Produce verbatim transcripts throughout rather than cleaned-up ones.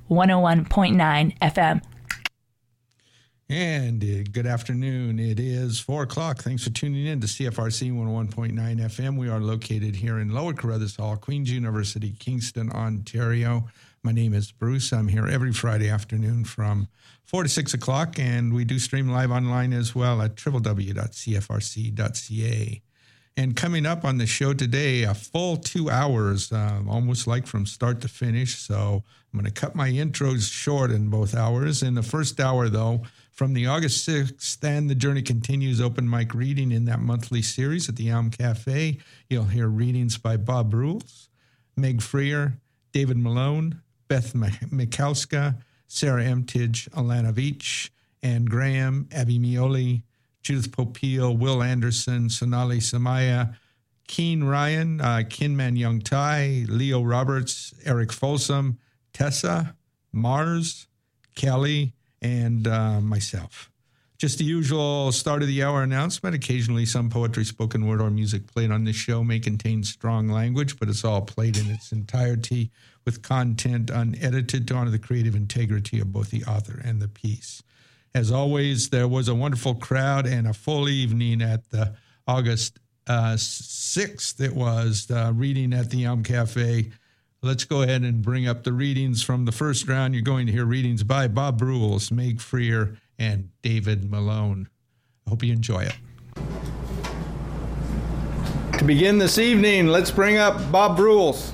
one oh one point nine F M. And uh, good afternoon. It is four o'clock. Thanks for tuning in to C F R C one oh one point nine F M. We are located here in Lower Carruthers Hall, Queen's University, Kingston, Ontario. My name is Bruce. I'm here every Friday afternoon from four to six o'clock, and we do stream live online as well at w w w dot c f r c dot c a. And coming up on the show today, a full two hours, um, almost like from start to finish. So I'm going to cut my intros short in both hours. In the first hour, though, from the August sixth, and The Journey Continues open mic reading in that monthly series at the Elm Cafe. You'll hear readings by Bob Rules, Meg Freer, David Malone, Beth Mikowska, Sarah Emtige, Alana Veach, Ann Graham, Abby Mioli, Judith Popeil, Will Anderson, Sonali Samaya, Keen Ryan, uh, Kinman Young Tai, Leo Roberts, Eric Folsom, Tessa, Mars, Kelly, and uh, myself. Just the usual start of the hour announcement. Occasionally some poetry, spoken word, or music played on this show may contain strong language, but it's all played in its entirety with content unedited to honor the creative integrity of both the author and the piece. As always, there was a wonderful crowd and a full evening at the August uh, sixth. It was uh, reading at the Elm Cafe. Let's go ahead and bring up the readings from the first round. You're going to hear readings by Bob Rules, Meg Freer, and David Malone. I hope you enjoy it. To begin this evening, let's bring up Bob Rules.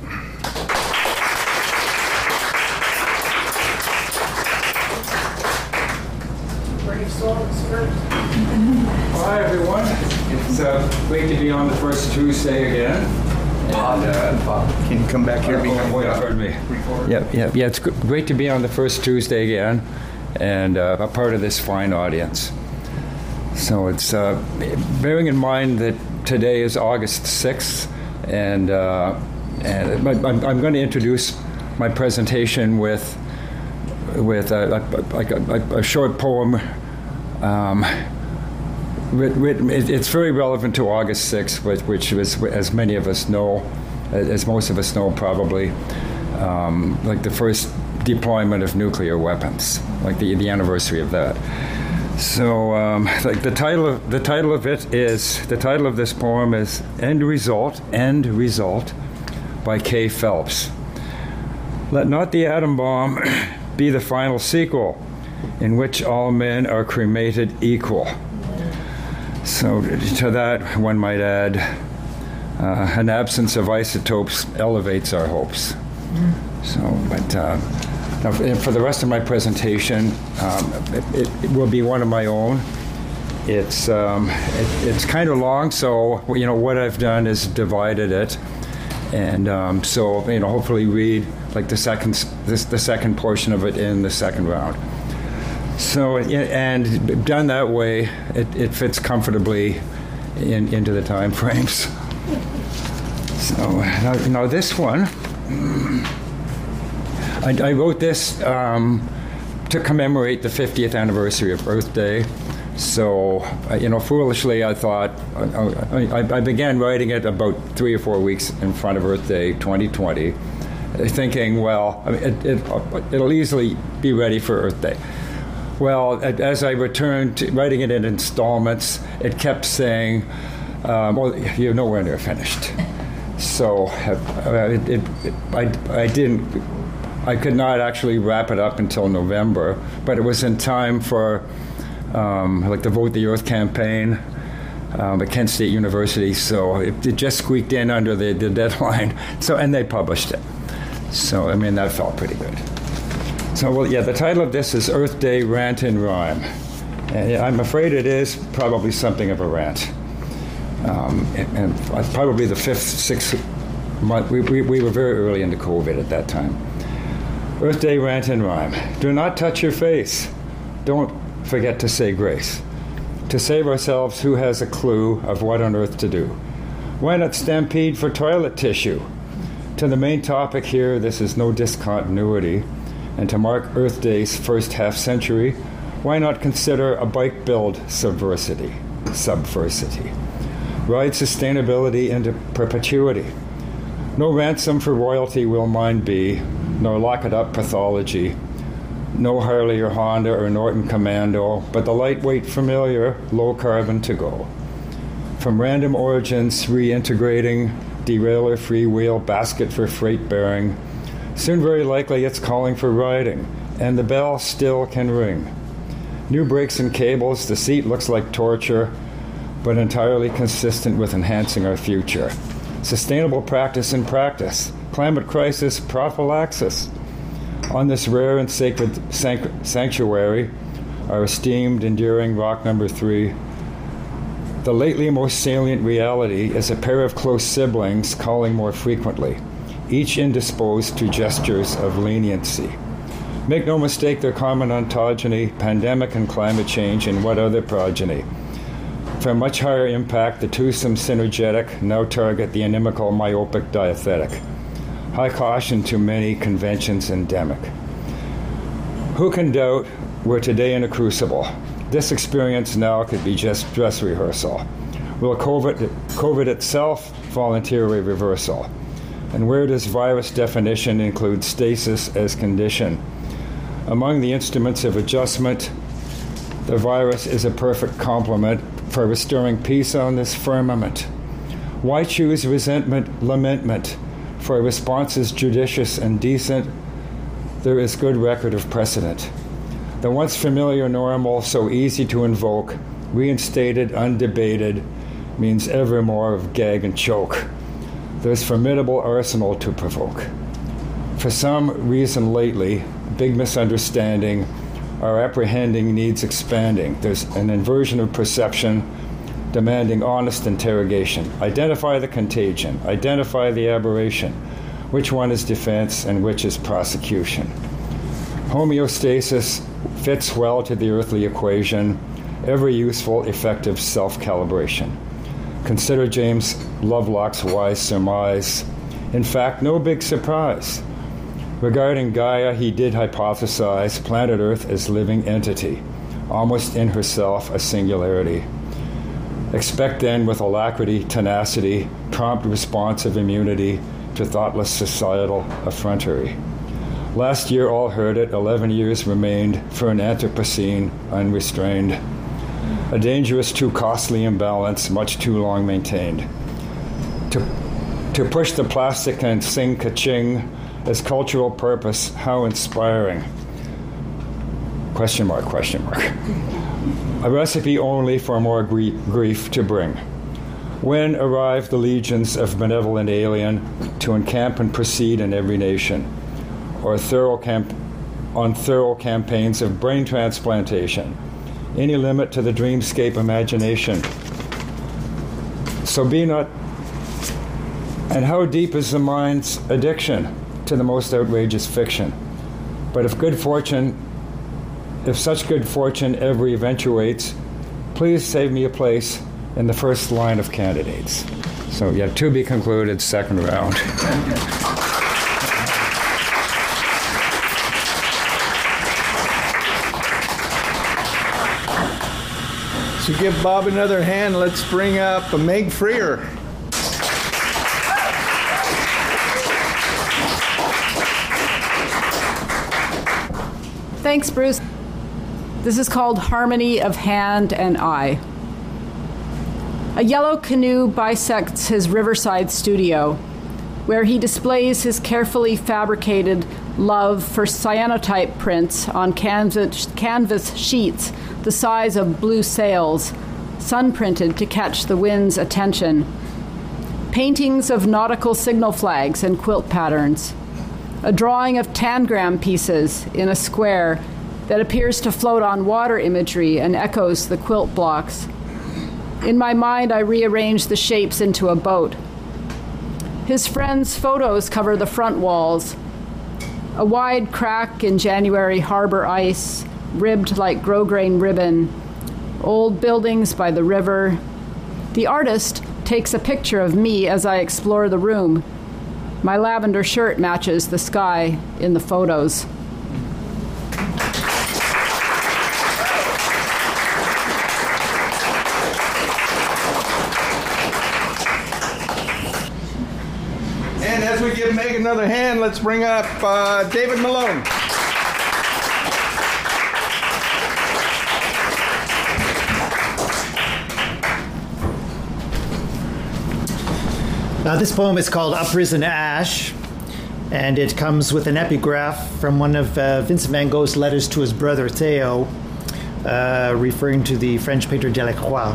Hi, everyone. It's uh, great to be on the first Tuesday again. And, uh, Can you come back here? Oh, oh, yeah, pardon me. Yeah, yeah, yeah. It's great to be on the first Tuesday again, and uh, a part of this fine audience. So it's uh, bearing in mind that today is August sixth, and uh, and I'm, I'm going to introduce my presentation with with a, a, a, a short poem. Um, written, it's very relevant to August sixth, which was, as many of us know, as most of us know probably, um, like the first deployment of nuclear weapons, like the, the anniversary of that. So, um, like the title of the title of it is the title of this poem is "End Result." End Result by Kay Phelps. Let not the atom bomb be the final sequel, in which all men are cremated equal. So to that, one might add, uh, an absence of isotopes elevates our hopes. So, but uh, now for the rest of my presentation, um, it, it will be one of my own. It's um, it, it's kind of long, so you know what I've done is divided it, and um, so you know hopefully read like the second this the second portion of it in the second round. So, and done that way, it, it fits comfortably in, into the time frames. So, now, now this one, I, I wrote this um, to commemorate the fiftieth anniversary of Earth Day. So, you know, foolishly, I thought, I, I, I began writing it about three or four weeks in front of Earth Day twenty twenty, thinking, well, I mean, it, it, it'll easily be ready for Earth Day. Well, as I returned to writing it in installments, it kept saying, um, well, you're nowhere near finished. So uh, it, it, it, I, I didn't, I could not actually wrap it up until November, but it was in time for um, like the Vote the Earth campaign um, at Kent State University, so it, it just squeaked in under the, the deadline. So, and they published it. So, I mean, that felt pretty good. So, well, yeah, the title of this is Earth Day Rant and Rhyme. And I'm afraid it is probably something of a rant. Um, and, and probably the fifth, sixth month, we, we, we were very early into COVID at that time. Earth Day Rant and Rhyme. Do not touch your face. Don't forget to say grace. To save ourselves, who has a clue of what on earth to do? Why not stampede for toilet tissue? To the main topic here, this is no discontinuity. And to mark Earth Day's first half century, why not consider a bike build subversity? Subversity. Ride sustainability into perpetuity. No ransom for royalty will mine be, nor lock-it-up pathology. No Harley or Honda or Norton Commando, but the lightweight, familiar, low-carbon to go. From random origins, reintegrating, derailleur, freewheel, basket for freight bearing. Soon very likely it's calling for riding, and the bell still can ring. New brakes and cables, the seat looks like torture, but entirely consistent with enhancing our future. Sustainable practice in practice. Climate crisis prophylaxis. On this rare and sacred sanct- sanctuary, our esteemed, enduring rock number three, the lately most salient reality is a pair of close siblings calling more frequently, each indisposed to gestures of leniency. Make no mistake, their common ontogeny, pandemic and climate change, and what other progeny. For much higher impact, the twosome synergetic now target the inimical myopic diathetic. High caution to many conventions endemic. Who can doubt we're today in a crucible? This experience now could be just dress rehearsal. Will COVID, COVID itself volunteer a reversal? And where does virus definition include stasis as condition? Among the instruments of adjustment, the virus is a perfect complement for restoring peace on this firmament. Why choose resentment, lamentment? For responses judicious and decent, there is good record of precedent. The once familiar normal, so easy to invoke, reinstated, undebated, means ever more of gag and choke. There's formidable arsenal to provoke. For some reason lately, big misunderstanding, our apprehending needs expanding. There's an inversion of perception demanding honest interrogation. Identify the contagion, identify the aberration. Which one is defense and which is prosecution? Homeostasis fits well to the earthly equation, ever useful, effective self-calibration. Consider James Lovelock's wise surmise. In fact, no big surprise. Regarding Gaia, he did hypothesize planet Earth as living entity, almost in herself a singularity. Expect then with alacrity, tenacity, prompt responsive immunity to thoughtless societal effrontery. Last year all heard it, eleven years remained for an Anthropocene unrestrained. A dangerous, too costly imbalance, much too long maintained. To, to push the plastic and sing ka-ching as cultural purpose, how inspiring. Question mark, question mark. A recipe only for more grie- grief to bring. When arrive the legions of benevolent alien to encamp and proceed in every nation, or thorough camp- on thorough campaigns of brain transplantation? Any limit to the dreamscape imagination? So be not. And how deep is the mind's addiction to the most outrageous fiction? But if good fortune, if such good fortune ever eventuates, please save me a place in the first line of candidates. So yeah, to be concluded, second round. So give Bob another hand. Let's bring up Meg Freer. Thanks, Bruce. This is called Harmony of Hand and Eye. A yellow canoe bisects his riverside studio, where he displays his carefully fabricated love for cyanotype prints on canvas, canvas sheets the size of blue sails, sun-printed to catch the wind's attention. Paintings of nautical signal flags and quilt patterns. A drawing of tangram pieces in a square that appears to float on water imagery and echoes the quilt blocks. In my mind, I rearrange the shapes into a boat. His friends' photos cover the front walls. A wide crack in January harbor ice, ribbed like grosgrain ribbon. Old buildings by the river. The artist takes a picture of me as I explore the room. My lavender shirt matches the sky in the photos. And as we give Meg another hand, let's bring up uh, David Malone. Now, this poem is called Uprisen Ash, and it comes with an epigraph from one of uh, Vincent van Gogh's letters to his brother Theo, uh, referring to the French painter Delacroix.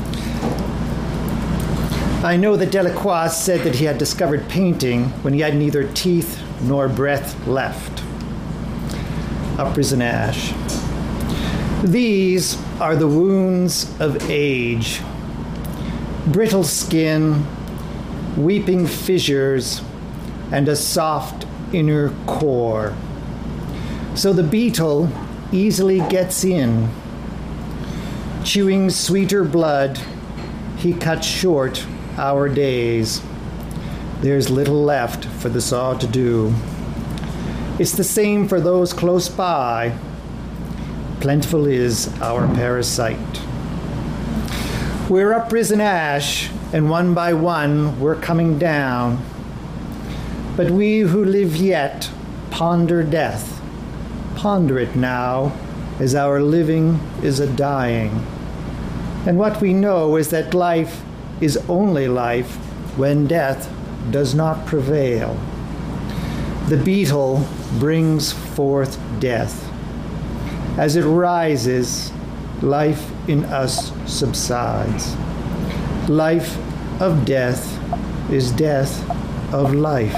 I know that Delacroix said that he had discovered painting when he had neither teeth nor breath left. Uprisen Ash. These are the wounds of age, brittle skin, weeping fissures, and a soft inner core. So the beetle easily gets in. Chewing sweeter blood, he cuts short our days. There's little left for the saw to do. It's the same for those close by. Plentiful is our parasite. We're uprisen ash, and one by one we're coming down. But we who live yet ponder death. Ponder it now, as our living is a dying. And what we know is that life is only life when death does not prevail. The beetle brings forth death. As it rises, life in us subsides. Life of death is death of life.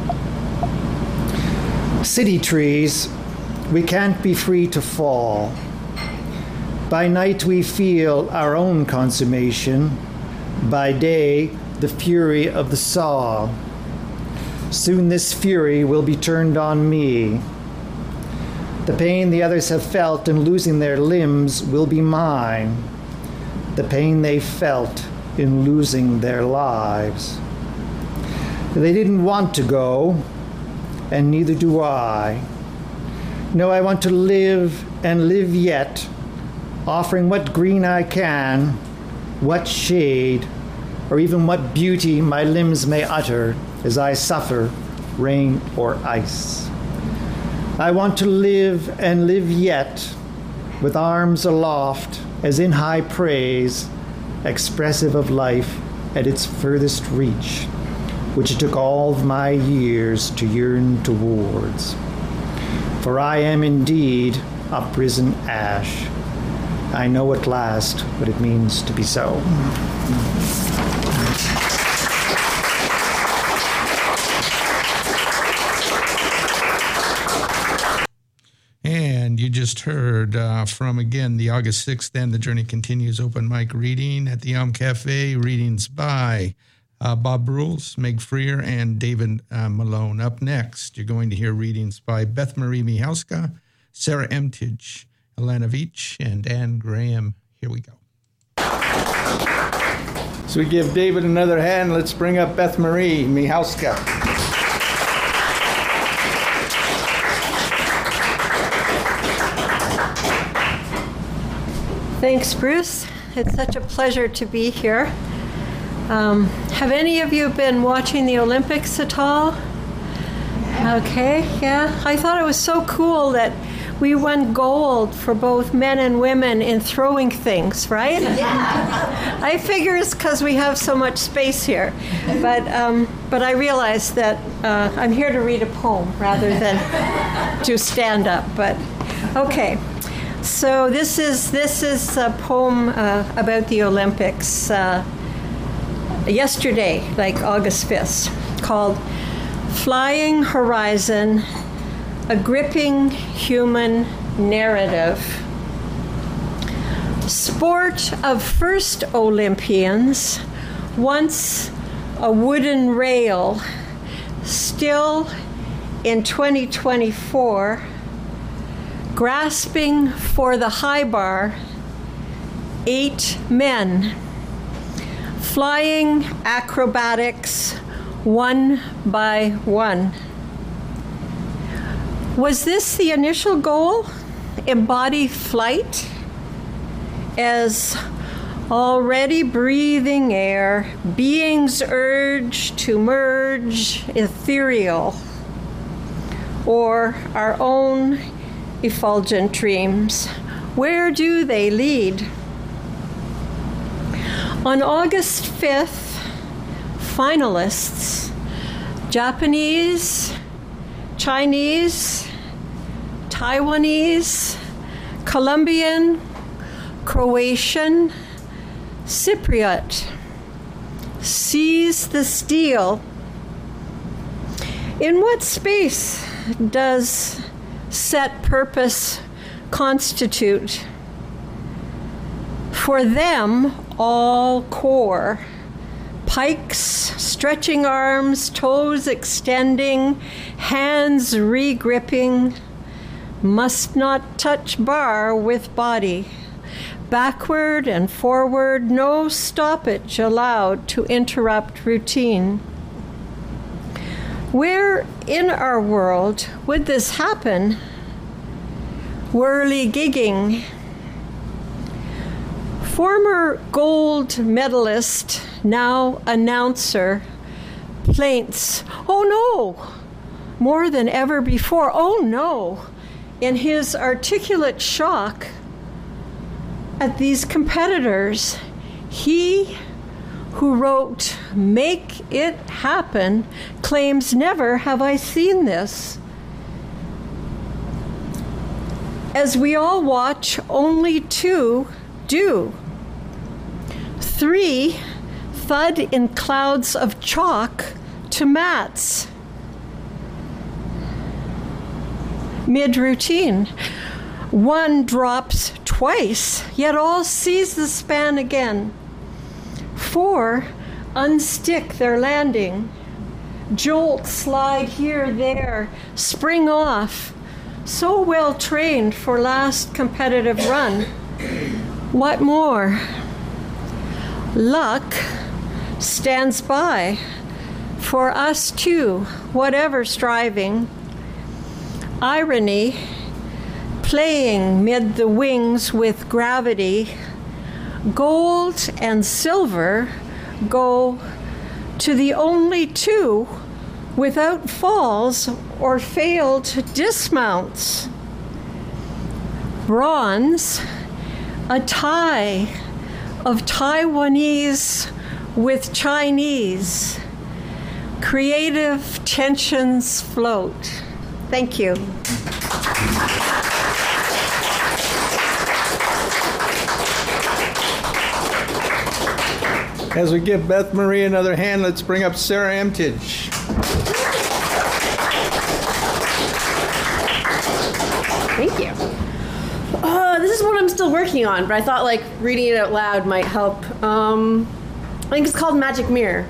City trees, we can't be free to fall. By night we feel our own consummation. By day, the fury of the saw. Soon this fury will be turned on me. The pain the others have felt in losing their limbs will be mine. The pain they felt in losing their lives. They didn't want to go, and neither do I. No, I want to live and live yet, offering what green I can, what shade, or even what beauty my limbs may utter as I suffer rain or ice. I want to live and live yet, with arms aloft, as in high praise, expressive of life at its furthest reach, which it took all of my years to yearn towards. For I am indeed uprisen ash. I know at last what it means to be so. And you just heard uh, from, again, the August sixth and The Journey Continues open mic reading at the Elm Cafe. Readings by uh, Bob Brules, Meg Freer, and David uh, Malone. Up next, you're going to hear readings by Beth Marie Michalska, Sarah Emtage, Elena Veach, and Anne Graham. Here we go. So we give David another hand. Let's bring up Beth Marie Michalska. Thanks, Bruce. It's such a pleasure to be here. Um, have any of you been watching the Olympics at all? Okay, yeah. I thought it was so cool that we won gold for both men and women in throwing things, right? Yeah. I figure it's because we have so much space here. But um, but I realized that uh, I'm here to read a poem rather than to stand up. But okay. So this is this is a poem uh, about the Olympics uh, yesterday, like August fifth, called Flying Horizon, a gripping human narrative. Sport of first Olympians, once a wooden rail, still in twenty twenty-four, grasping for the high bar, eight men, flying acrobatics one by one. Was this the initial goal? Embody flight as already breathing air, beings urge to merge ethereal, or our own effulgent dreams. Where do they lead? On August fifth, finalists, Japanese, Chinese, Taiwanese, Colombian, Croatian, Cypriot, seize the steel. In what space does set purpose constitute? For them, all core. Pikes, stretching arms, toes extending, hands re-gripping, must not touch bar with body. Backward and forward, no stoppage allowed to interrupt routine. Where in our world would this happen? Whirligigging. Former gold medalist, now announcer, plaints, "Oh no!" more than ever before, "Oh no!" in his articulate shock at these competitors. He who wrote "Make It Happen" claims, "Never have I seen this." As we all watch, only two do. Three thud in clouds of chalk to mats. Mid-routine. One drops twice, yet all seize the span again. Four unstick their landing. Jolt, slide here, there, spring off. So well trained for last competitive run. What more? Luck stands by for us too, whatever striving. Irony, playing mid the wings with gravity. Gold and silver go to the only two without falls or failed dismounts. Bronze, a tie of Taiwanese with Chinese. Creative tensions float. Thank you. As we give Beth Marie another hand, let's bring up Sarah Emtage. Thank you. Uh, this is what I'm still working on, but I thought like reading it out loud might help. Um, I think it's called Magic Mirror.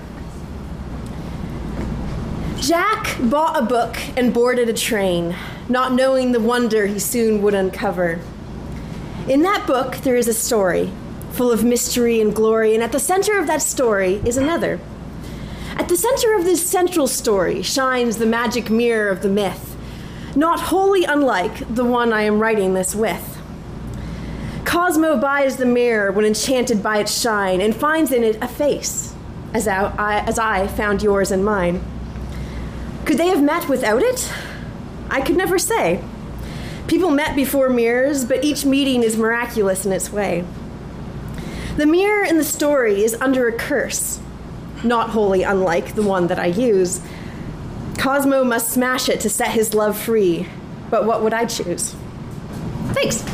Jack bought a book and boarded a train, not knowing the wonder he soon would uncover. In that book, there is a story, full of mystery and glory, and at the center of that story is another. At the center of this central story shines the magic mirror of the myth, not wholly unlike the one I am writing this with. Cosmo buys the mirror when enchanted by its shine and finds in it a face, as I, as I found yours and mine. Could they have met without it? I could never say. People met before mirrors, but each meeting is miraculous in its way. The mirror in the story is under a curse, not wholly unlike the one that I use. Cosmo must smash it to set his love free, but what would I choose? Thanks.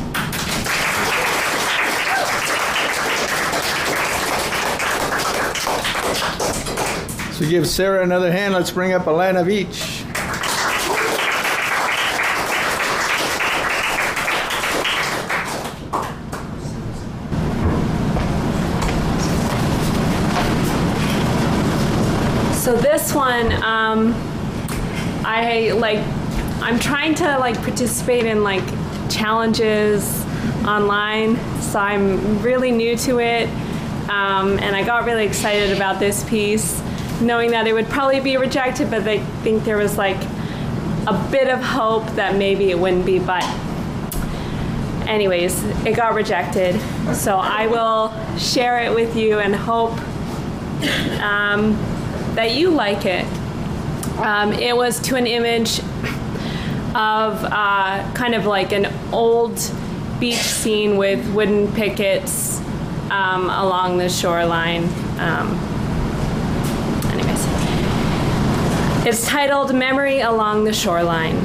So give Sarah another hand. Let's bring up Alana Veach. So this one, um, I like, I'm trying to like participate in like challenges online, so I'm really new to it, um, and I got really excited about this piece, knowing that it would probably be rejected, but I think there was like a bit of hope that maybe it wouldn't be, but anyways, it got rejected. So I will share it with you and hope um, that you like it. Um, it was to an image of uh, kind of like an old beach scene with wooden pickets um, along the shoreline. Um, anyways, it's titled Memory Along the Shoreline.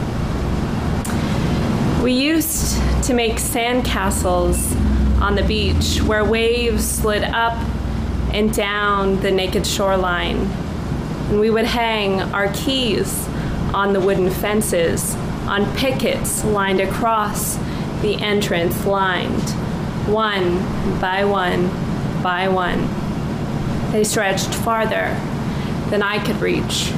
We used to make sand castles on the beach where waves slid up and down the naked shoreline. And we would hang our keys on the wooden fences, on pickets lined across the entrance, lined one by one by one. They stretched farther than I could reach.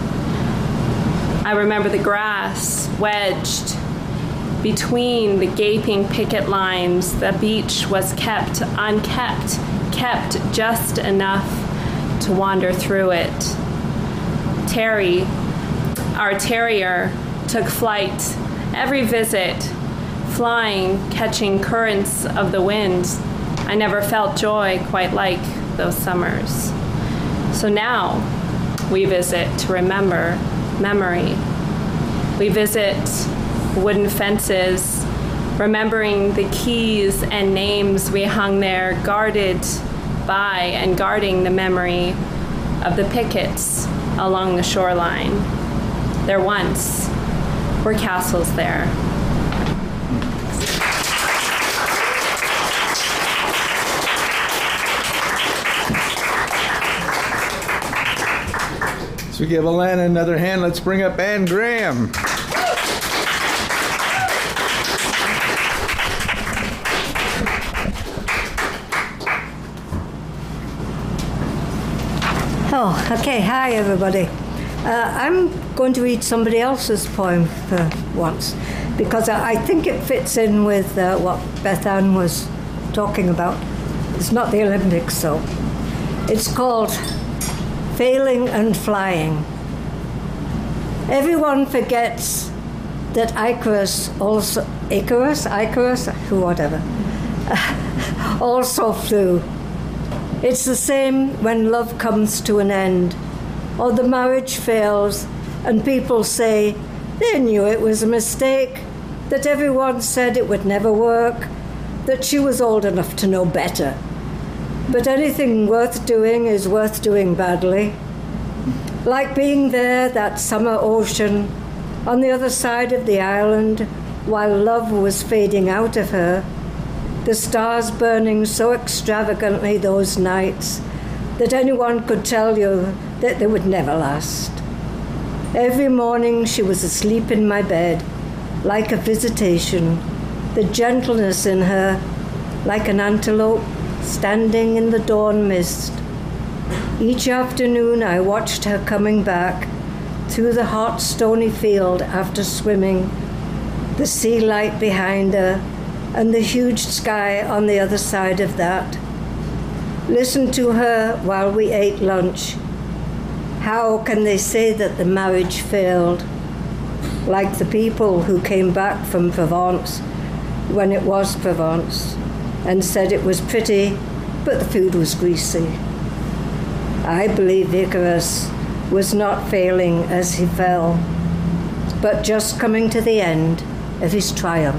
I remember the grass wedged between the gaping picket lines. The beach was kept unkept, kept just enough to wander through it. Terry, our terrier, took flight every visit, flying, catching currents of the wind. I never felt joy quite like those summers. So now we visit to remember memory. We visit wooden fences, remembering the keys and names we hung there, guarded by and guarding the memory of the pickets along the shoreline. There once were castles there. So we give Alana another hand. Let's bring up Anne Graham. Oh, okay. Hi, everybody. Uh, I'm going to read somebody else's poem for once, because I, I think it fits in with uh, what Beth Ann was talking about. It's not the Olympics, so. It's called Failing and Flying. Everyone forgets that Icarus also, Icarus, Icarus, who, whatever, also flew. It's the same when love comes to an end, or the marriage fails, and people say they knew it was a mistake, that everyone said it would never work, that she was old enough to know better. But anything worth doing is worth doing badly. Like being there, that summer ocean, on the other side of the island, while love was fading out of her, the stars burning so extravagantly those nights that anyone could tell you that they would never last. Every morning she was asleep in my bed, like a visitation, the gentleness in her, like an antelope standing in the dawn mist. Each afternoon I watched her coming back through the hot stony field after swimming, the sea light behind her, and the huge sky on the other side of that. Listen to her while we ate lunch. How can they say that the marriage failed? Like the people who came back from Provence when it was Provence and said it was pretty, but the food was greasy. I believe Icarus was not failing as he fell, but just coming to the end of his triumph.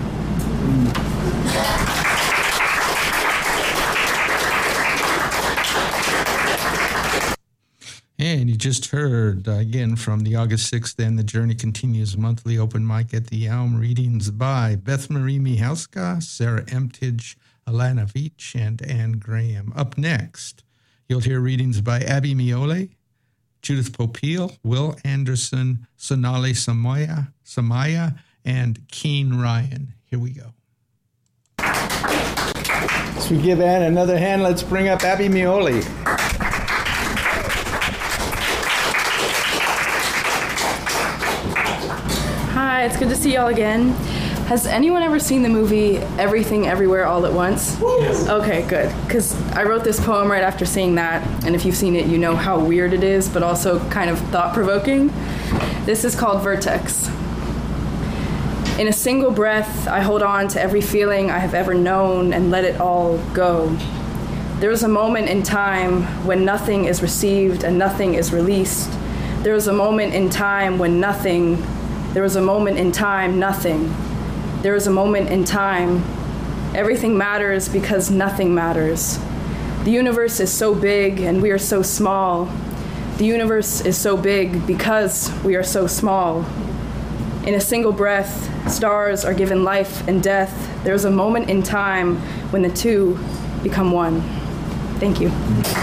And you just heard, uh, again, from the August sixth and the Journey Continues monthly open mic at the Elm, readings by Beth Marie Michalska, Sarah Emtage, Alana Veach, and Anne Graham. Up next, you'll hear readings by Abby Miole, Judith Popeil, Will Anderson, Sonali Samaya, Samaya, and Keen Ryan. Here we go. So we give Anne another hand. Let's bring up Abby Miole. Hi, it's good to see y'all again. Has anyone ever seen the movie Everything Everywhere All at Once? Yes. Okay, good. Because I wrote this poem right after seeing that, and if you've seen it, you know how weird it is, but also kind of thought-provoking. This is called Vertex. In a single breath, I hold on to every feeling I have ever known and let it all go. There is a moment in time when nothing is received and nothing is released. There is a moment in time when nothing, there is a moment in time, nothing. There is a moment in time, everything matters because nothing matters. The universe is so big and we are so small. The universe is so big because we are so small. In a single breath, stars are given life and death. There is a moment in time when the two become one. Thank you.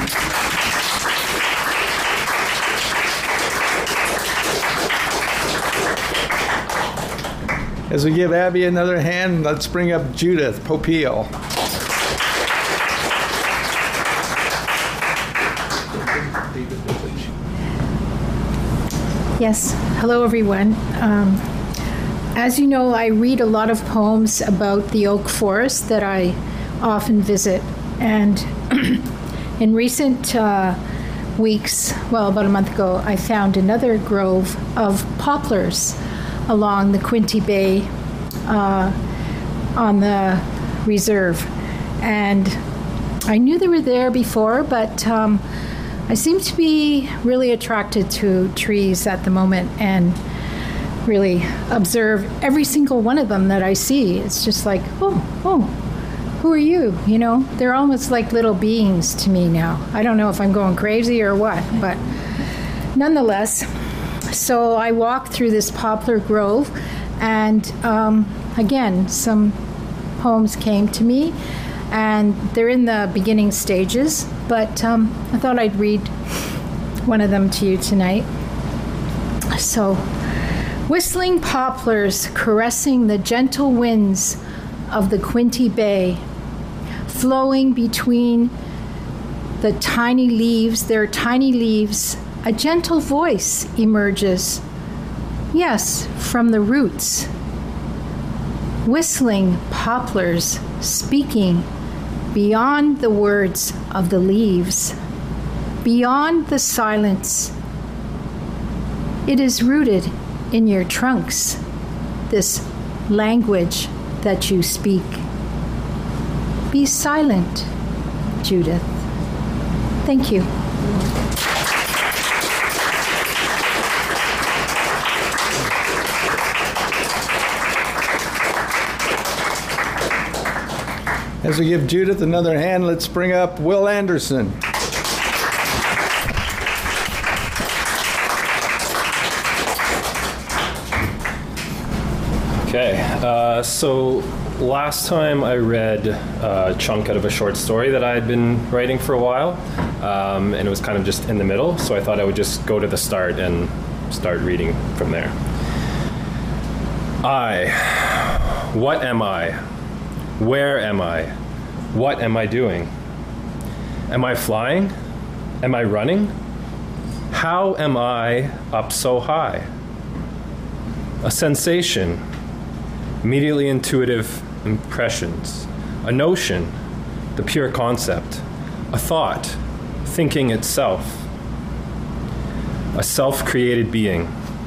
As we give Abby another hand, let's bring up Judith Popeil. Yes. Hello, everyone. Um, as you know, I read a lot of poems about the oak forest that I often visit. And in recent uh, weeks, well, about a month ago, I found another grove of poplars along the Quinte Bay uh, on the reserve. And I knew they were there before, but um, I seem to be really attracted to trees at the moment and really observe every single one of them that I see. It's just like, oh, oh, who are you? You know, they're almost like little beings to me now. I don't know if I'm going crazy or what, but nonetheless, so I walked through this poplar grove, and um, again, some poems came to me, and they're in the beginning stages, but um, I thought I'd read one of them to you tonight. So, whistling poplars caressing the gentle winds of the Quinte Bay, flowing between the tiny leaves, their tiny leaves, a gentle voice emerges. Yes, from the roots. Whistling poplars speaking beyond the words of the leaves, beyond the silence. It is rooted in your trunks, this language that you speak. Be silent, Judith. Thank you. As we give Judith another hand, let's bring up Will Anderson. Okay, uh, so last time I read a chunk out of a short story that I had been writing for a while, um, and it was kind of just in the middle, so I thought I would just go to the start and start reading from there. I, what am I? Where am I? What am I doing? Am I flying? Am I running? How am I up so high? A sensation, immediately intuitive impressions, a notion, the pure concept, a thought, thinking itself, a self-created being.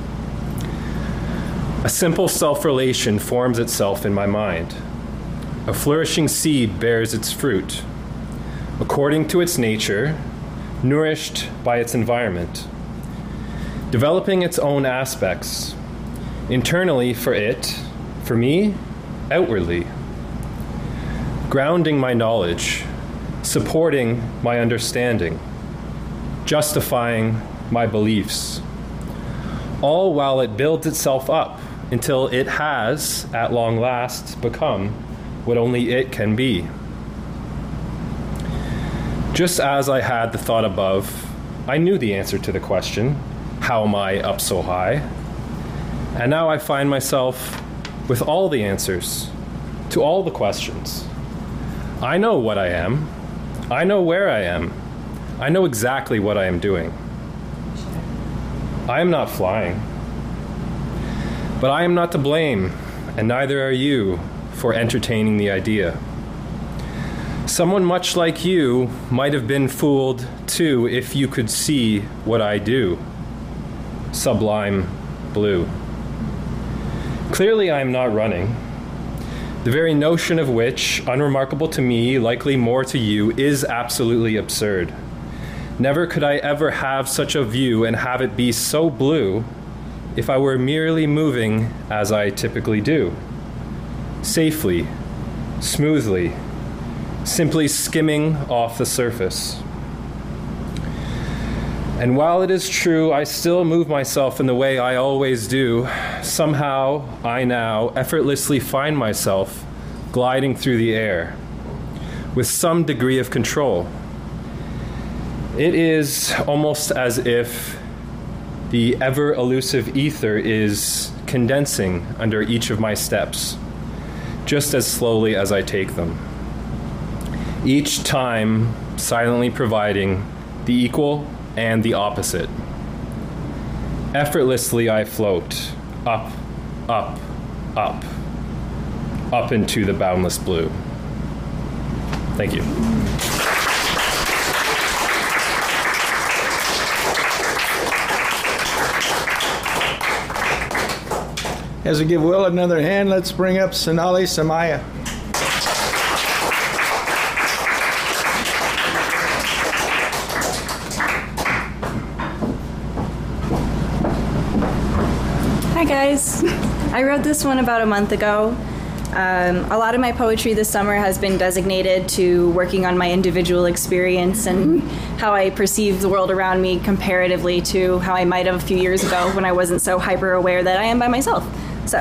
A simple self-relation forms itself in my mind. A flourishing seed bears its fruit, according to its nature, nourished by its environment, developing its own aspects, internally for it, for me, outwardly, grounding my knowledge, supporting my understanding, justifying my beliefs, all while it builds itself up until it has, at long last, become what only it can be. Just as I had the thought above, I knew the answer to the question, how am I up so high? And now I find myself with all the answers to all the questions. I know what I am. I know where I am. I know exactly what I am doing. I am not flying. But I am not to blame, and neither are you, for entertaining the idea. Someone much like you might have been fooled too if you could see what I do. Sublime blue. Clearly, I am not running. The very notion of which, unremarkable to me, likely more to you, is absolutely absurd. Never could I ever have such a view and have it be so blue if I were merely moving as I typically do. Safely, smoothly, simply skimming off the surface. And while it is true I still move myself in the way I always do, somehow I now effortlessly find myself gliding through the air with some degree of control. It is almost as if the ever-elusive ether is condensing under each of my steps, just as slowly as I take them. Each time silently providing the equal and the opposite. Effortlessly I float, up, up, up, up into the boundless blue. Thank you. As we give Will another hand, let's bring up Sonali Samaya. Hi guys. I wrote this one about a month ago. Um, a lot of my poetry this summer has been designated to working on my individual experience and how I perceive the world around me comparatively to how I might have a few years ago when I wasn't so hyper aware that I am by myself. So,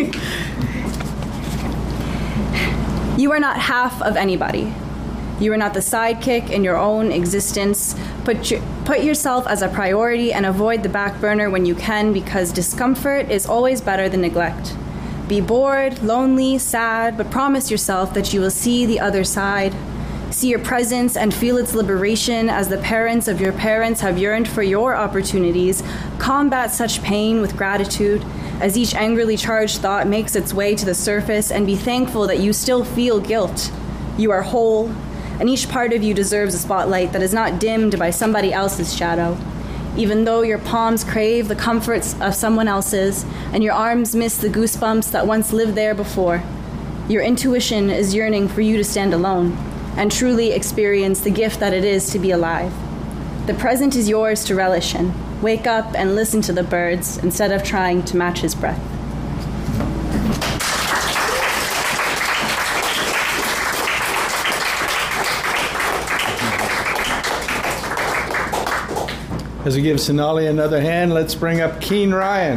you are not half of anybody. You are not the sidekick in your own existence. Put, your, put yourself as a priority and avoid the back burner when you can, because discomfort is always better than neglect. Be bored, lonely, sad, but promise yourself that you will see the other side. See your presence and feel its liberation as the parents of your parents have yearned for your opportunities. Combat such pain with gratitude as each angrily charged thought makes its way to the surface, and be thankful that you still feel guilt. You are whole, and each part of you deserves a spotlight that is not dimmed by somebody else's shadow. Even though your palms crave the comforts of someone else's, and your arms miss the goosebumps that once lived there before, your intuition is yearning for you to stand alone and truly experience the gift that it is to be alive. The present is yours to relish in. Wake up and listen to the birds instead of trying to match his breath. As we give Sonali another hand, let's bring up Keen Ryan.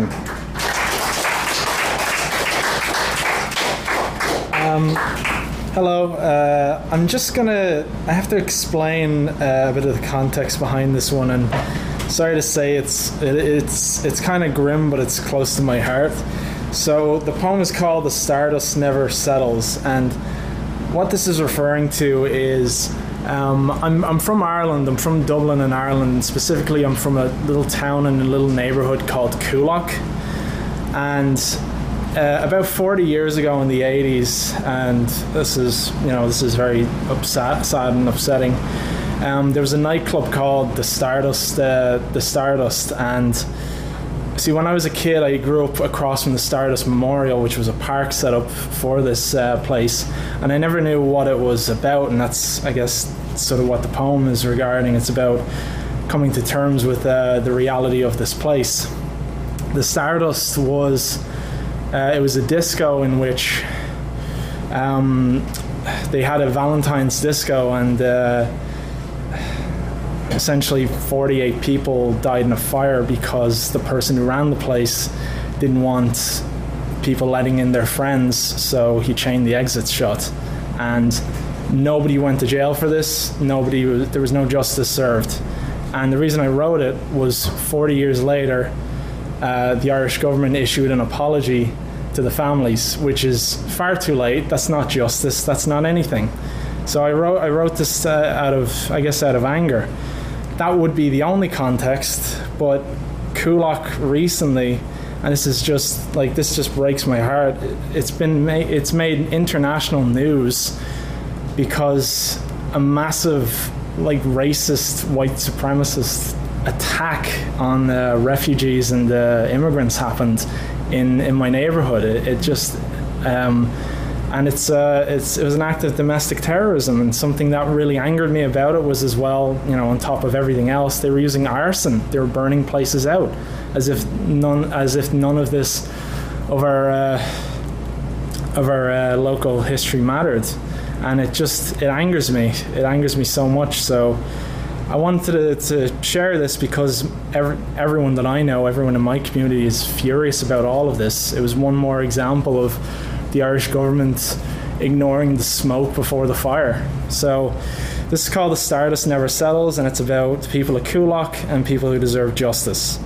Um, hello. Uh, I'm just gonna. I have to explain uh, a bit of the context behind this one, and sorry to say it's it, it's it's kind of grim, but it's close to my heart. So the poem is called "The Stardust Never Settles," and what this is referring to is. Um, I'm, I'm from Ireland. I'm from Dublin in Ireland. Specifically, I'm from a little town in a little neighbourhood called Coolock. And uh, about forty years ago in the eighties, and this is, you know, this is very upset, sad and upsetting. Um, there was a nightclub called the Stardust, uh, the Stardust, and see, when I was a kid, I grew up across from the Stardust Memorial, which was a park set up for this uh, place, and I never knew what it was about, and that's, I guess, sort of what the poem is regarding. It's about coming to terms with uh, the reality of this place. The Stardust was, uh, it was a disco in which um, they had a Valentine's disco, and uh, essentially forty-eight people died in a fire because the person who ran the place didn't want people letting in their friends, so he chained the exits shut. And nobody went to jail for this. Nobody was, there was no justice served. And the reason I wrote it was forty years later, uh, the Irish government issued an apology to the families, which is far too late. That's not justice. That's not anything. So I wrote I wrote this uh, out of, I guess, out of anger. That would be the only context, but Coolock recently, and this is just like, this just breaks my heart. It's been made, it's made international news because a massive, like, racist white supremacist attack on uh, refugees and uh, immigrants happened in, in my neighborhood. It, it just, um, and it's, uh, it's, it was an act of domestic terrorism, and something that really angered me about it was as well, you know, on top of everything else, they were using arson. They were burning places out, as if none, as if none of this of our, uh, of our uh, local history mattered. And it just, it angers me. It angers me so much. So I wanted to, to share this because every, everyone that I know, everyone in my community is furious about all of this. It was one more example of the Irish government ignoring the smoke before the fire. So this is called The Stardust Never Settles, and it's about the people of Coolock and people who deserve justice.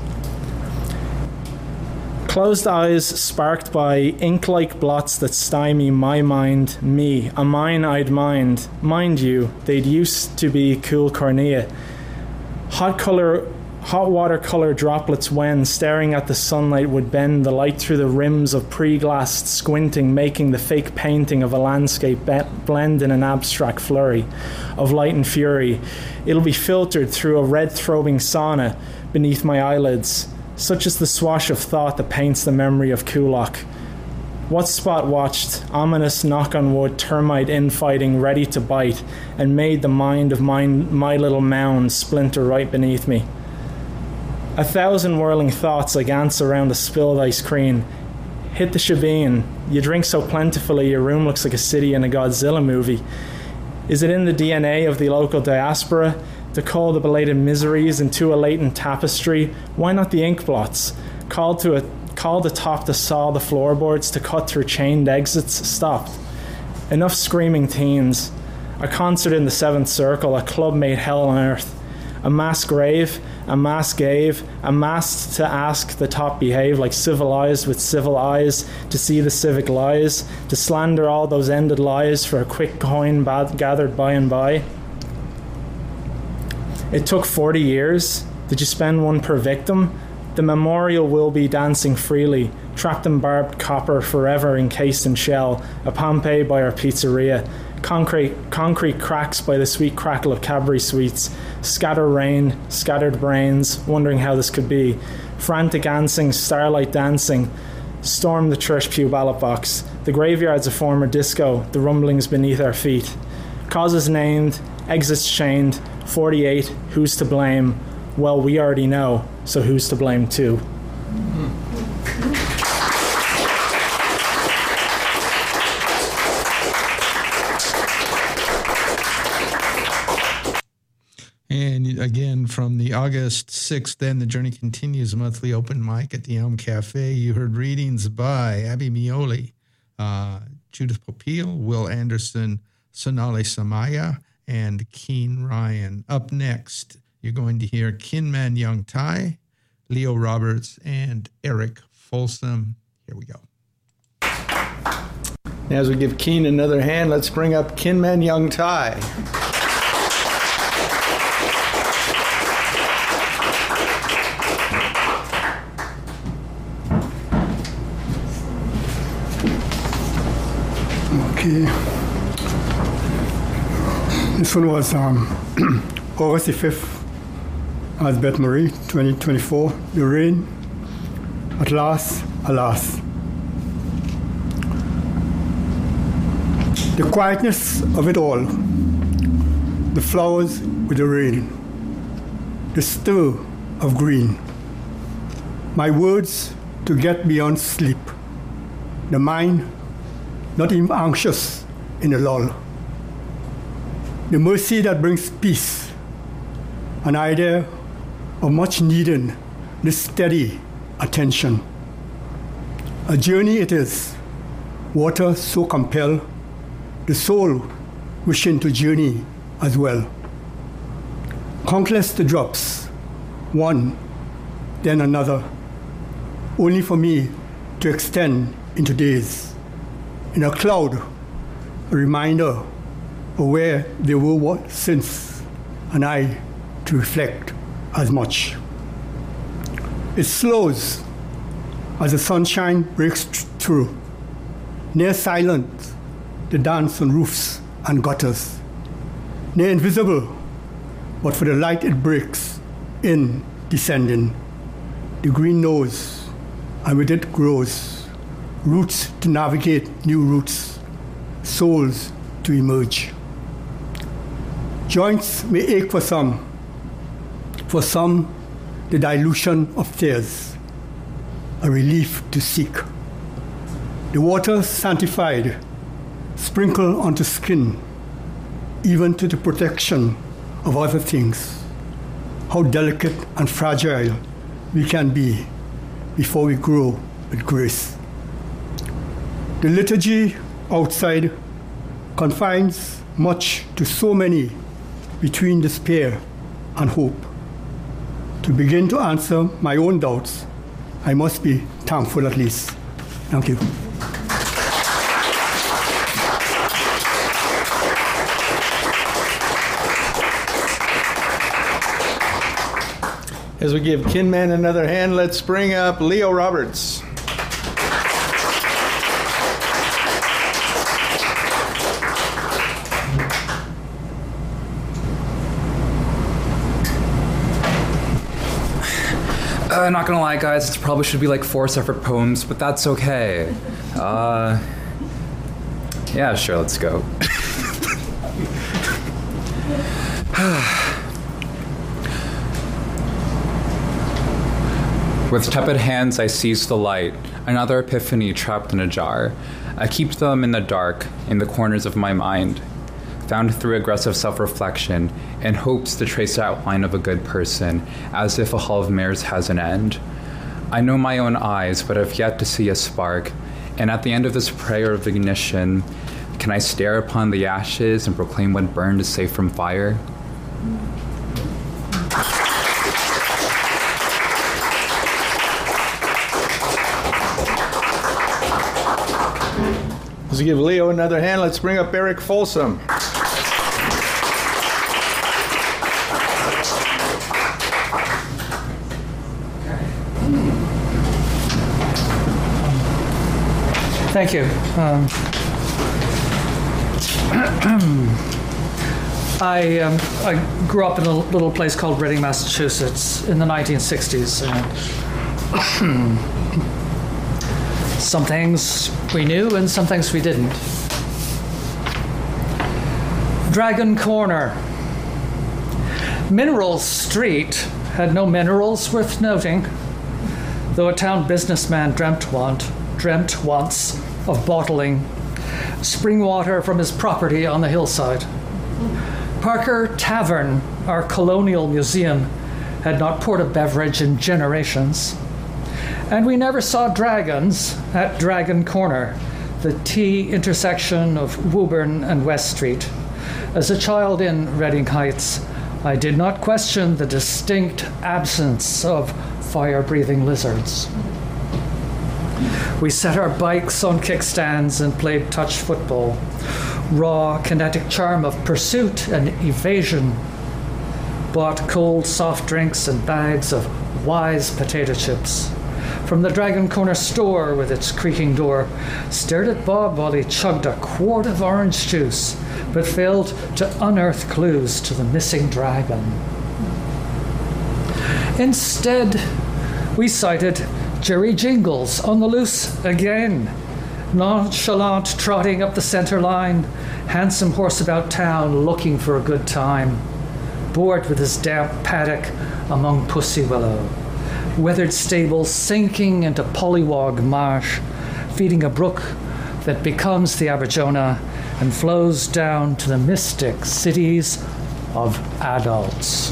Closed eyes sparked by ink-like blots that stymie my mind, me, a mine I'd mind. Mind you, they'd used to be cool cornea. Hot color, hot water color droplets when, staring at the sunlight, would bend the light through the rims of pre-glassed squinting, making the fake painting of a landscape be- blend in an abstract flurry of light and fury. It'll be filtered through a red-throbbing sauna beneath my eyelids. Such is the swash of thought that paints the memory of Coolock. What spot watched, ominous knock on wood, termite infighting ready to bite, and made the mind of mine, my little mound splinter right beneath me. A thousand whirling thoughts like ants around a spilled ice cream. Hit the shebeen. You drink so plentifully your room looks like a city in a Godzilla movie. Is it in the D N A of the local diaspora? To call the belated miseries into a latent tapestry? Why not the ink blots? Called to a called atop to saw the floorboards, to cut through chained exits, stopped. Enough screaming teens. A concert in the Seventh Circle, a club made hell on earth. A mass grave, a mass gave, a mass to ask the top behave like civilized with civil eyes, to see the civic lies, to slander all those ended lies for a quick coin bad gathered by and by. It took forty years. Did you spend one per victim? The memorial will be dancing freely, trapped in barbed copper, forever encased in shell, a Pompeii by our pizzeria, concrete concrete cracks by the sweet crackle of Cadbury sweets, scattered rain, scattered brains, wondering how this could be, frantic ansing, starlight dancing, storm the church pew ballot box, the graveyard's a former disco, the rumblings beneath our feet. Causes named, exits chained, forty-eight, who's to blame? Well, we already know, so who's to blame too? And again, from the August sixth, then, The Journey Continues monthly open mic at the Elm Cafe. You heard readings by Abby Mioli, uh, Judith Popeil, Will Anderson, Sonali Samaya, and Keen Ryan. Up next, you're going to hear Kinman Young Tai, Leo Roberts, and Eric Folsom. Here we go. As we give Keen another hand, let's bring up Kinman Young Tai. Okay. This one was um, August the fifth, as Beth Marie, twenty twenty-four. The rain, at last, alas. The quietness of it all, the flowers with the rain, the stir of green, my words to get beyond sleep, the mind not even anxious in a lull. The mercy that brings peace, an idea of much needed, this steady attention. A journey it is, water so compel, the soul wishing to journey as well. Countless the drops, one, then another, only for me to extend into days. In a cloud, a reminder of where they were since, and I to reflect as much. It slows as the sunshine breaks through. Near silent, the dance on roofs and gutters. Near invisible, but for the light it breaks in descending. The green knows and with it grows roots to navigate new routes, souls to emerge. Joints may ache for some, for some the dilution of tears, a relief to seek. The water sanctified, sprinkle onto skin, even to the protection of other things. How delicate and fragile we can be before we grow with grace. The liturgy outside confines much to so many between despair and hope. To begin to answer my own doubts, I must be thankful at least. Thank you. As we give Kinman another hand, let's bring up Leo Roberts. Uh, not gonna lie, guys, it probably should be like four separate poems, but that's okay. Uh, yeah, sure, let's go. With tepid hands I seize the light, another epiphany trapped in a jar. I keep them in the dark, in the corners of my mind, found through aggressive self-reflection, in hopes to trace the outline of a good person, as if a hall of mirrors has an end. I know my own eyes, but have yet to see a spark, and at the end of this prayer of ignition, can I stare upon the ashes and proclaim what burned is safe from fire? As we give Leo another hand, let's bring up Eric Folsom. Thank you. Um, I, um, I grew up in a little place called Reading, Massachusetts in the nineteen sixties. And some things we knew and some things we didn't. Dragon Corner. Mineral Street had no minerals worth noting, though a town businessman dreamt want, dreamt once of bottling spring water from his property on the hillside. Parker Tavern, our colonial museum, had not poured a beverage in generations. And we never saw dragons at Dragon Corner, the T intersection of Woburn and West Street. As a child in Reading Heights, I did not question the distinct absence of fire-breathing lizards. We set our bikes on kickstands and played touch football, raw kinetic charm of pursuit and evasion, bought cold soft drinks and bags of Wise potato chips. From the Dragon Corner store with its creaking door, stared at Bob while he chugged a quart of orange juice, but failed to unearth clues to the missing dragon. Instead, we sighted Jerry Jingles on the loose again, nonchalant trotting up the center line, handsome horse about town looking for a good time, bored with his damp paddock among pussy willow, weathered stables sinking into Pollywog Marsh, feeding a brook that becomes the Aberjona and flows down to the mystic cities of adults.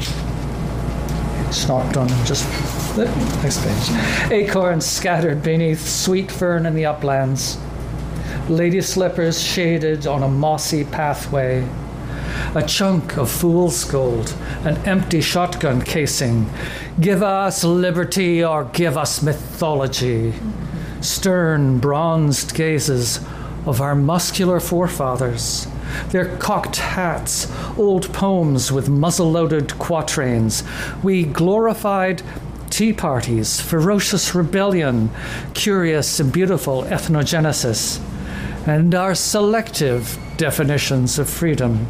It's not done, just next page. Acorns scattered beneath sweet fern in the uplands, lady slippers shaded on a mossy pathway, a chunk of fool's gold, an empty shotgun casing. Give us liberty or give us mythology. Stern, bronzed gazes of our muscular forefathers, their cocked hats, old poems with muzzle-loaded quatrains. We glorified tea parties, ferocious rebellion, curious and beautiful ethnogenesis, and our selective definitions of freedom.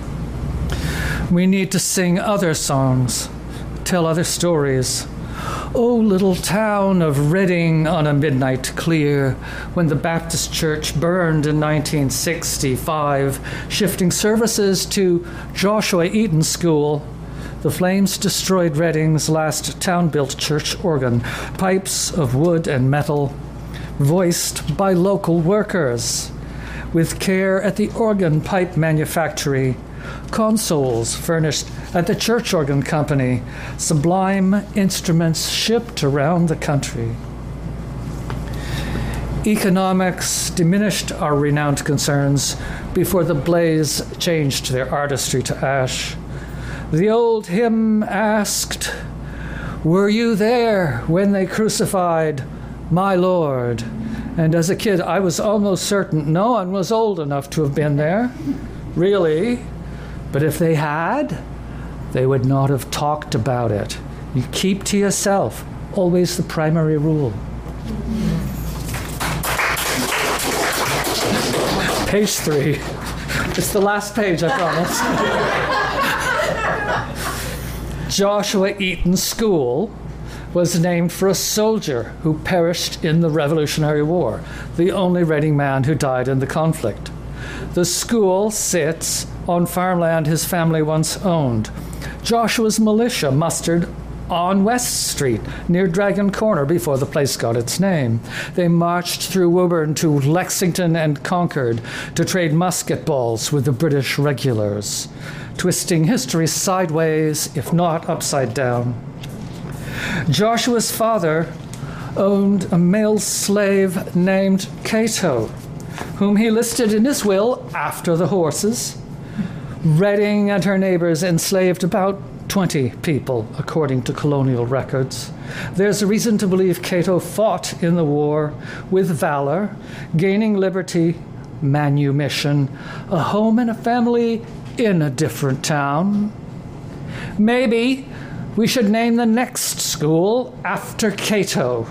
We need to sing other songs, tell other stories, Oh, little town of Reading on a midnight clear, when the Baptist Church burned in nineteen sixty-five, shifting services to Joshua Eaton School, the flames destroyed Reading's last town-built church organ, pipes of wood and metal, voiced by local workers. With care at the organ pipe manufactory, consoles furnished at the church organ company, sublime instruments shipped around the country. Economics diminished our renowned concerns before the blaze changed their artistry to ash. The old hymn asked, "Were you there when they crucified my Lord?" And as a kid, I was almost certain no one was old enough to have been there, really. But if they had, they would not have talked about it. You keep to yourself, always the primary rule. Page three. It's the last page, I promise. Joshua Eaton School was named for a soldier who perished in the Revolutionary War, the only Reading man who died in the conflict. The school sits on farmland his family once owned. Joshua's militia mustered on West Street, near Dragon Corner, before the place got its name. They marched through Woburn to Lexington and Concord to trade musket balls with the British regulars, twisting history sideways, if not upside down. Joshua's father owned a male slave named Cato, whom he listed in his will after the horses. Reading and her neighbors enslaved about twenty people, according to colonial records. There's a reason to believe Cato fought in the war with valor, gaining liberty, manumission, a home and a family in a different town. Maybe we should name the next school after Cato.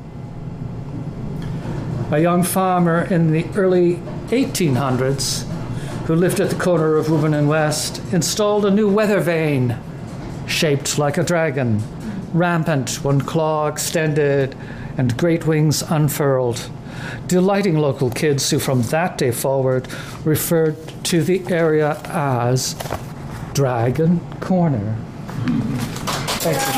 A young farmer in the early eighteen hundreds who lived at the corner of Woburn and West installed a new weather vane shaped like a dragon, rampant, one claw extended and great wings unfurled, delighting local kids who from that day forward referred to the area as Dragon Corner. Thank you.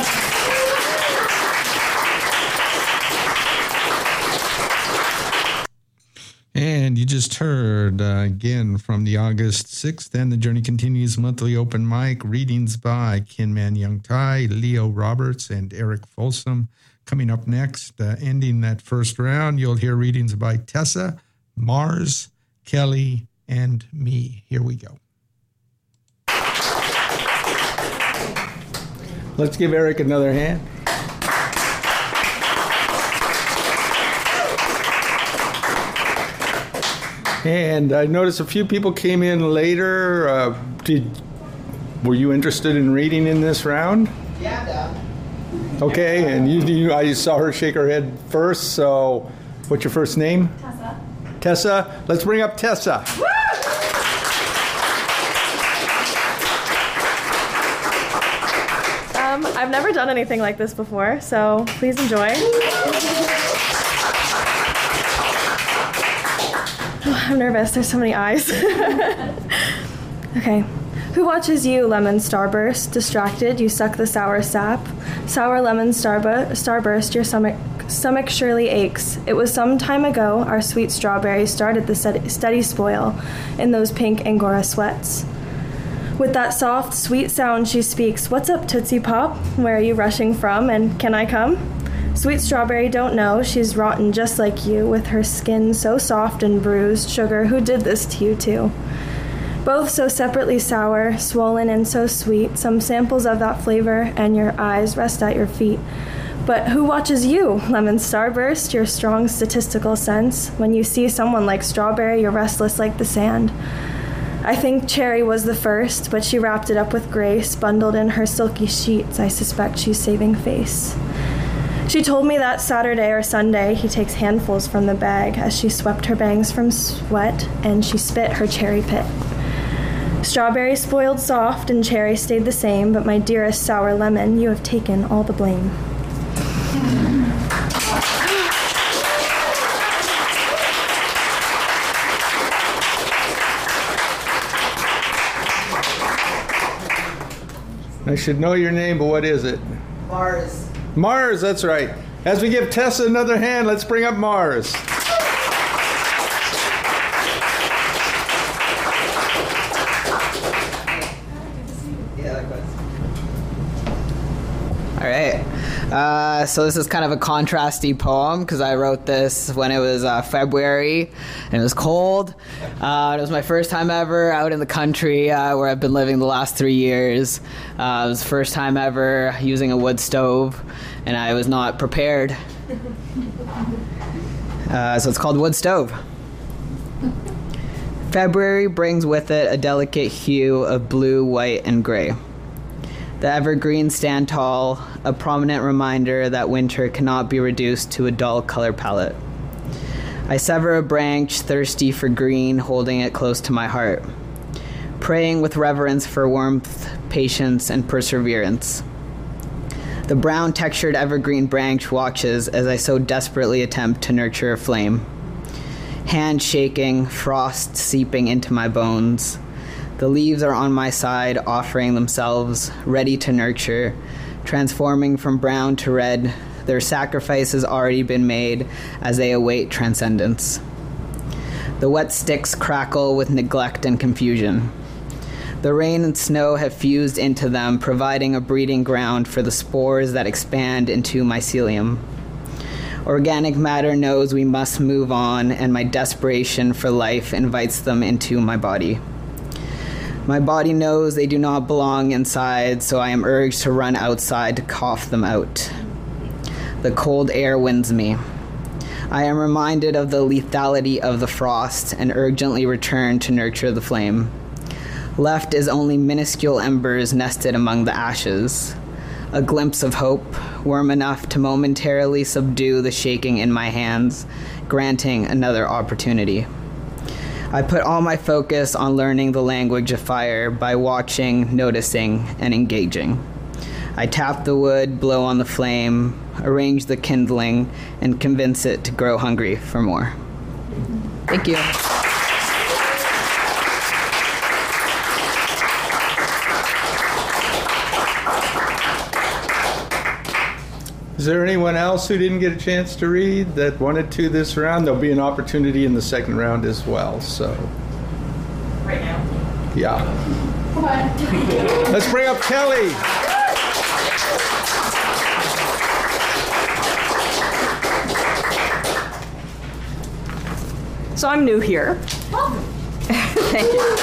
And you just heard, uh, again, from the August sixth, and the Journey Continues monthly open mic, readings by Kinman Young Tai, Leo Roberts, and Eric Folsom. Coming up next, uh, ending that first round, you'll hear readings by Tessa, Mars, Kelly, and me. Here we go. Let's give Eric another hand. And I noticed a few people came in later. Uh, did were you interested in reading in this round? Yeah, Dad. Okay, and you, you I saw her shake her head first. So, what's your first name? Tessa. Tessa. Let's bring up Tessa. Woo! Um, I've never done anything like this before, so please enjoy. I'm nervous. There's so many eyes. Okay. Who watches you, lemon starburst? Distracted, you suck the sour sap. Sour lemon starbu- starburst, your stomach stomach surely aches. It was some time ago our sweet strawberry started the steady, steady spoil in those pink Angora sweats. With that soft, sweet sound she speaks, "What's up, Tootsie Pop? Where are you rushing from, and can I come?" Sweet strawberry don't know, she's rotten just like you, with her skin so soft and bruised. Sugar, who did this to you too? Both so separately sour, swollen and so sweet, some samples of that flavor, and your eyes rest at your feet. But who watches you, lemon starburst, your strong statistical sense? When you see someone like strawberry, you're restless like the sand. I think cherry was the first, but she wrapped it up with grace, bundled in her silky sheets. I suspect she's saving face. She told me that Saturday or Sunday he takes handfuls from the bag as she swept her bangs from sweat and she spit her cherry pit. Strawberry spoiled soft and cherry stayed the same, but my dearest sour lemon, you have taken all the blame. I should know your name, but what is it? Mars. Mars, that's right. As we give Tessa another hand, let's bring up Mars. All right. Uh, so this is kind of a contrasty poem because I wrote this when it was uh, February and it was cold. Uh, it was my first time ever out in the country uh, where I've been living the last three years. Uh, it was the first time ever using a wood stove, and I was not prepared. Uh, so it's called Wood Stove. February brings with it a delicate hue of blue, white, and gray. The evergreens stand tall, a prominent reminder that winter cannot be reduced to a dull color palette. I sever a branch, thirsty for green, holding it close to my heart, praying with reverence for warmth, patience, and perseverance. The brown-textured evergreen branch watches as I so desperately attempt to nurture a flame. Hand shaking, frost seeping into my bones. The leaves are on my side, offering themselves, ready to nurture, transforming from brown to red. Their sacrifice has already been made as they await transcendence. The wet sticks crackle with neglect and confusion. The rain and snow have fused into them, providing a breeding ground for the spores that expand into mycelium. Organic matter knows we must move on, and my desperation for life invites them into my body. My body knows they do not belong inside, so I am urged to run outside to cough them out. The cold air winds me. I am reminded of the lethality of the frost and urgently return to nurture the flame. Left is only minuscule embers nested among the ashes. A glimpse of hope, warm enough to momentarily subdue the shaking in my hands, granting another opportunity. I put all my focus on learning the language of fire by watching, noticing, and engaging. I tap the wood, blow on the flame, arrange the kindling, and convince it to grow hungry for more. Thank you. Is there anyone else who didn't get a chance to read that wanted to this round? There'll be an opportunity in the second round as well, so. Right now? Yeah. Come on. Let's bring up Kelly. So I'm new here. Welcome. Thank you.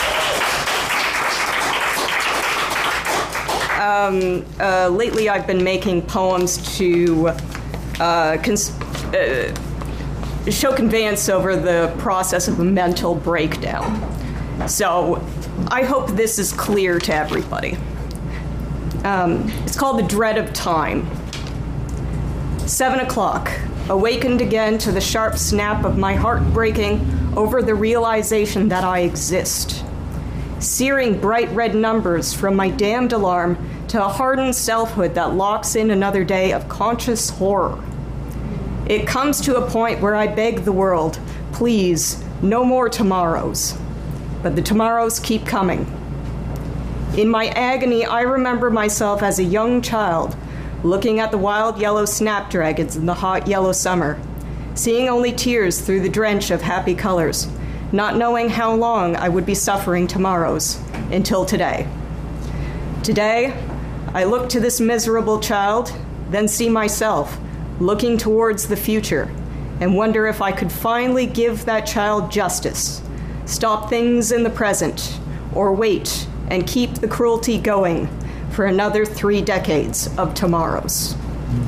Um, uh, lately, I've been making poems to uh, cons- uh, show conveyance over the process of a mental breakdown. So I hope this is clear to everybody. Um, it's called The Dread of Time. Seven o'clock. Awakened again to the sharp snap of my heart breaking over the realization that I exist. Searing bright red numbers from my damned alarm to a hardened selfhood that locks in another day of conscious horror. It comes to a point where I beg the world, please, no more tomorrows. But the tomorrows keep coming. In my agony, I remember myself as a young child, looking at the wild yellow snapdragons in the hot yellow summer, seeing only tears through the drench of happy colors, not knowing how long I would be suffering tomorrows, until today. Today, I look to this miserable child, then see myself looking towards the future, and wonder if I could finally give that child justice, stop things in the present, or wait and keep the cruelty going for another three decades of tomorrows.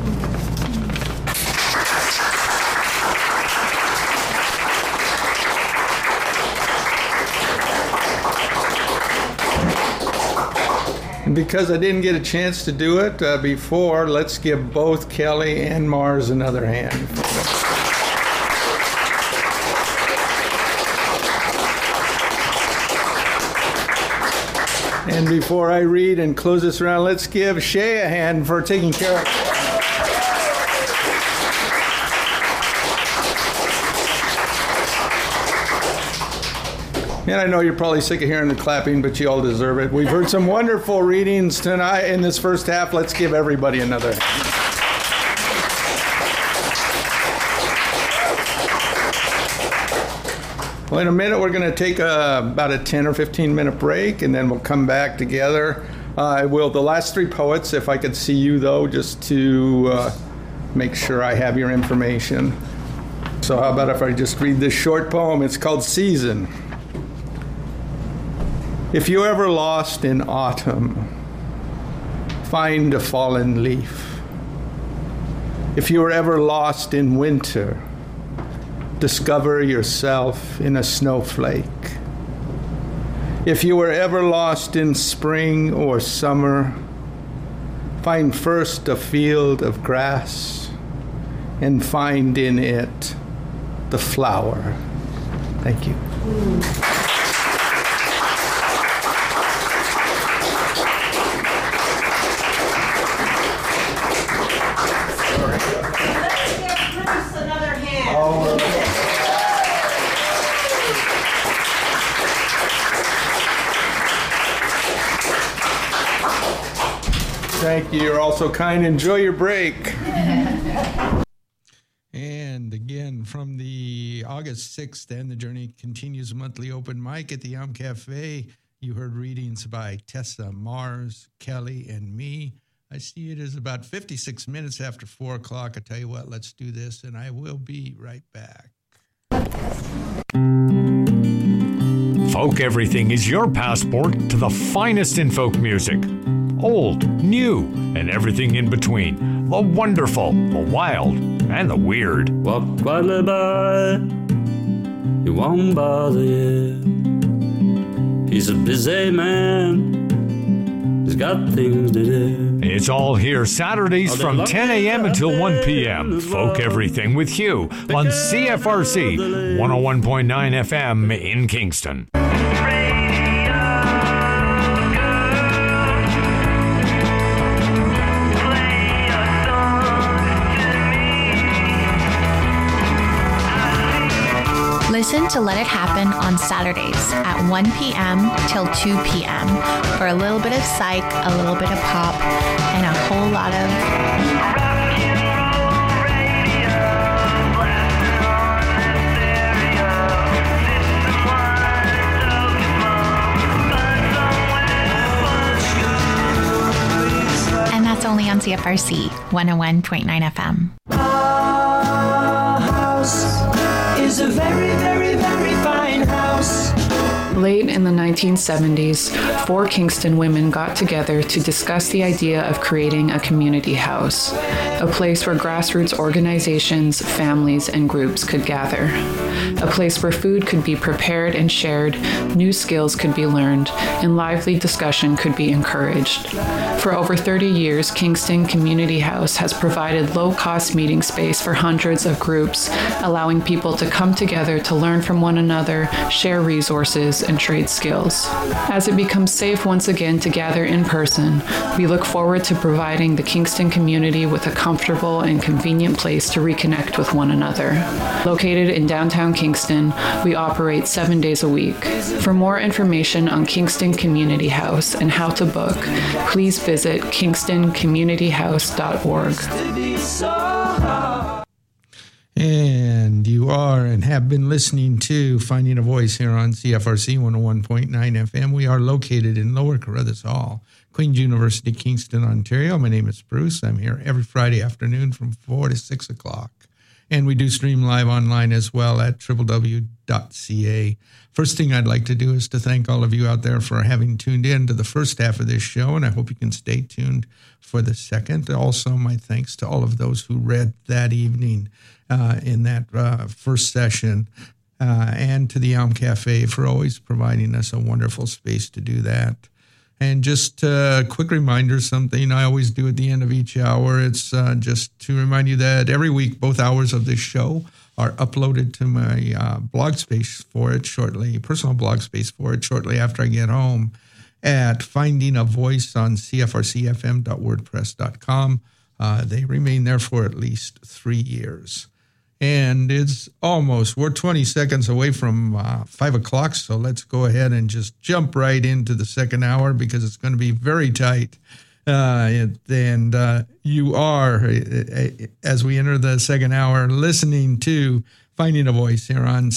And because I didn't get a chance to do it uh, before, let's give both Kelly and Mars another hand. And before I read and close this round, let's give Shay a hand for taking care of it. And I know you're probably sick of hearing the clapping, but you all deserve it. We've heard some wonderful readings tonight in this first half. Let's give everybody another hand. Well, in a minute, we're going to take a, about a ten or fifteen minute break, and then we'll come back together. Uh, I will. The last three poets, if I could see you, though, just to uh, make sure I have your information. So how about if I just read this short poem? It's called Season. If you're ever lost in autumn, find a fallen leaf. If you are ever lost in winter, discover yourself in a snowflake. If you were ever lost in spring or summer, find first a field of grass and find in it the flower. Thank you. Thank you. You're also kind. Enjoy your break. And again, from the August sixth, then, the Journey Continues monthly open mic at the Yum Cafe. You heard readings by Tessa, Mars, Kelly, and me. I see it is about fifty-six minutes after four o'clock. I tell you what, let's do this, and I will be right back. Folk Everything is your passport to the finest in folk music. Old, new, and everything in between. The wonderful, the wild, and the weird. Walk quietly by, he won't bother you. He's a busy man, he's got things to do. It's all here Saturdays from ten a.m. until one p.m. Folk Everything with Hugh on C F R C one oh one point nine F M in Kingston. Listen to Let It Happen on Saturdays at one p.m. till two p.m. for a little bit of psych, a little bit of pop, and a whole lot of... And that's only on C F R C one oh one point nine F M. Our house is a very, very, very fine house. Late in the nineteen seventies, four Kingston women got together to discuss the idea of creating a community house, a place where grassroots organizations, families, and groups could gather, a place where food could be prepared and shared, new skills could be learned, and lively discussion could be encouraged. For over thirty years, Kingston Community House has provided low-cost meeting space for hundreds of groups, allowing people to come together to learn from one another, share resources, and trade skills. As it becomes safe once again to gather in person, we look forward to providing the Kingston community with a comfortable and convenient place to reconnect with one another. Located in downtown Kingston, we operate seven days a week. For more information on Kingston Community House and how to book, please visit kingston community house dot org. And you are and have been listening to Finding a Voice here on C F R C one oh one point nine F M. We are located in Lower Carruthers Hall, Queen's University, Kingston, Ontario. My name is Bruce. I'm here every Friday afternoon from four to six o'clock. And we do stream live online as well at w w w dot c a. First thing I'd like to do is to thank all of you out there for having tuned in to the first half of this show, and I hope you can stay tuned for the second. Also, my thanks to all of those who read that evening uh, in that uh, first session, uh, and to the Yum Cafe for always providing us a wonderful space to do that. And just a quick reminder, something I always do at the end of each hour, it's uh, just to remind you that every week, both hours of this show are uploaded to my uh, blog space for it shortly, personal blog space for it shortly after I get home at Finding a Voice on c f r c f m dot wordpress dot com. Uh, they remain there for at least three years. And it's almost, we're twenty seconds away from uh, five o'clock. So let's go ahead and just jump right into the second hour because it's going to be very tight. Uh, and uh, you are, as we enter the second hour, listening to Finding a Voice here on